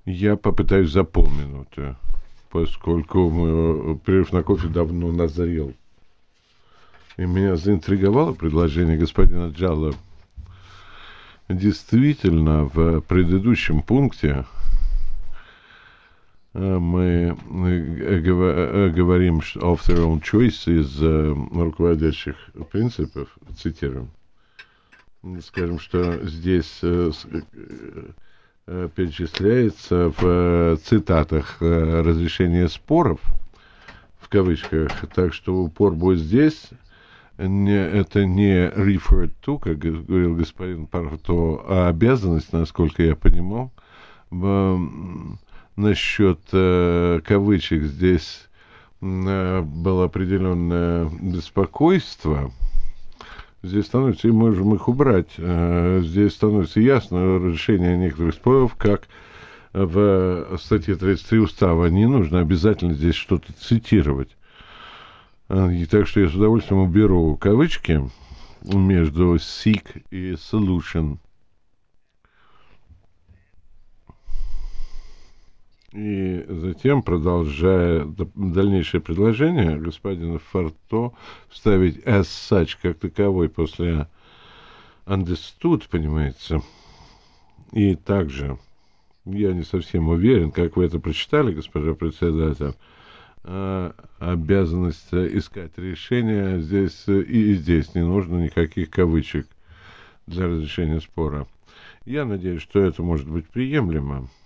Я попытаюсь за полминуты, поскольку перерыв на кофе давно назрел. И меня заинтриговало предложение господина Джалла. Действительно, в предыдущем пункте мы говорим of their own choice из руководящих принципов, цитируем. Скажем, что здесь перечисляется в цитатах разрешение споров, в кавычках, так что упор будет здесь. Это не referred to, как говорил господин Парто, а обязанность, насколько я понимал. Насчет кавычек здесь было определенное беспокойство. Здесь становится, и можем их убрать, здесь становится ясно решение некоторых споров, как в статье 33 устава. Не нужно обязательно здесь что-то цитировать. И так что я с удовольствием уберу кавычки между seek и solution. И затем, продолжая дальнейшее предложение господина Фарто, вставить as such как таковой после understood, понимаете. И также, я не совсем уверен, как вы это прочитали, госпожа председатель, обязанность искать решение здесь и здесь не нужно никаких кавычек для разрешения спора. Я надеюсь, что это может быть приемлемо.